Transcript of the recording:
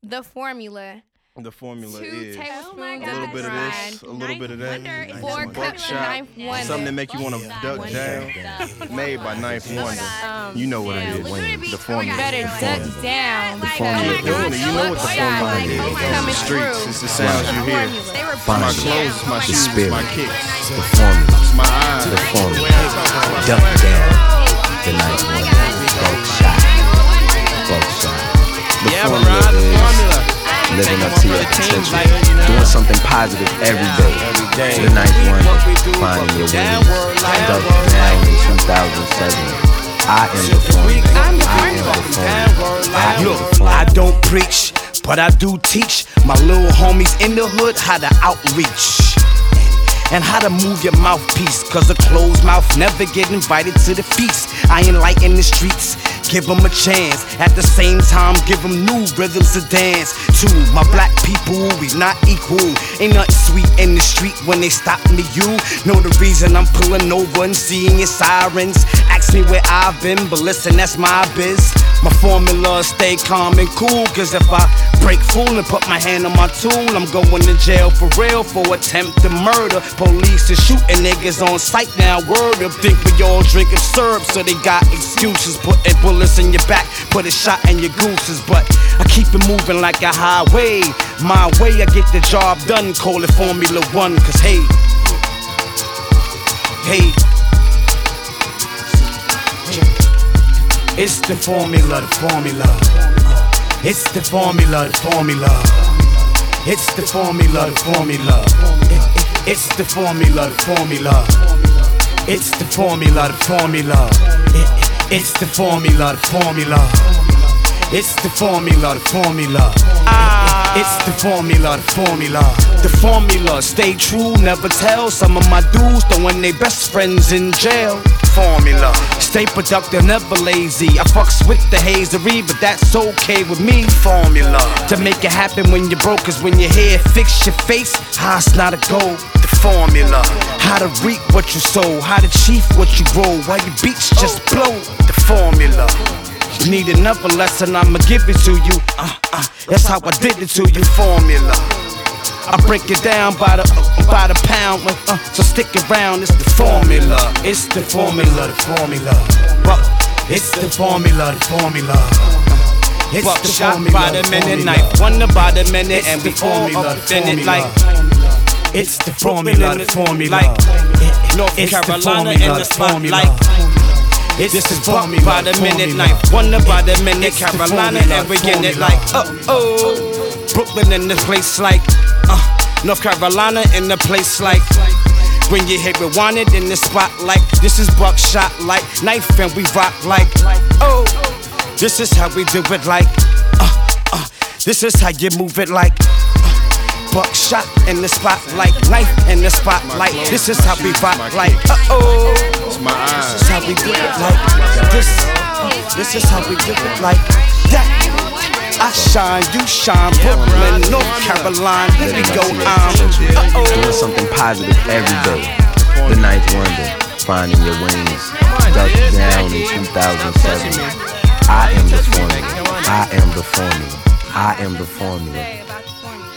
The formula. The formula 2 is tablespoons a little bit of this, a little bit of that. 4 cups of Ninth Wonder. Something to make you want to duck down. Made by Ninth Wonder. You know what it is. The formula. Better duck down. The formula doing it. You know what the formula is. Coming The streets. It's the sounds you hear. It's my clothes, it's my shoes, it's my kicks. The formula. It's my eyes. The formula. Duck down. The Ninth Wonder. Buckshot. Buckshot. The formula is living up to your potential, doing something positive every day. The Ninth Wonder, finding your wings, duck down in 2007. I am the formula. I am the formula. I am the formula. I don't preach, but I do teach my little homies in the hood how to outreach and how to move your mouthpiece, cause a closed mouth never get invited to the feast. I enlighten the streets, give them a chance. At the same time, give them new rhythms to dance to. My black people, we not equal. Ain't nothing sweet in the street when they stop me. You know the reason I'm pulling over and seeing your sirens. Ask me where I've been, but listen, that's my biz. My formula, stay calm and cool, cause if I break full and put my hand on my tool, I'm going to jail for real for attempted murder. Police are shooting niggas on sight now, word up. Think we all drinking syrup, so they got excuses. Putting bullets in your back, put a shot in your gooses. But I keep it moving like a highway. My way, I get the job done, call it Formula 1. Cause hey, it's the formula, the formula. It's the formula, the formula. It's the formula, the formula. It's the formula, the formula. It's the formula, the formula. It's the formula, the formula. It's the formula, the formula. It's the formula, the formula. The formula, stay true, never tell. Some of my dudes throwing their best friends in jail. Formula, stay productive, never lazy. I fucks with the hazery, but that's okay with me. Formula, to make it happen when you're broke is when you're here. Fix your face, it's not a goal. The formula, how to reap what you sow, how to chief what you grow, while your beats just blow. The formula. Need another lesson, I'ma give it to you. That's how I did it to you. Formula. I break it down by the pound, so stick around. It's the formula. It's the formula, the formula. It's the formula, the formula. It's the shot by the minute, Ninth Wonder by the minute, and we all up in it like. It's the formula, the formula. North Carolina in the spotlight. This is Buck by the minute, Ninth Wonder by the minute, Carolina, and we in it like, Brooklyn in the place like, North Carolina in the place like, when you hit rewind it in the spotlight. This is Buckshot like, knife and we rock like, this is how we do it like, this is how you move it like. Buckshot in the spotlight, knife in the spotlight. This is how we rock like, It's my eyes. this is how we do it like this. This is how we do it like that. I shine, you shine, Brooklyn, North Carolina. Let me go Doing something positive every day. The Ninth Wonder, finding your wings, duck down in 2007. I am the formula. I am the formula. I am the formula.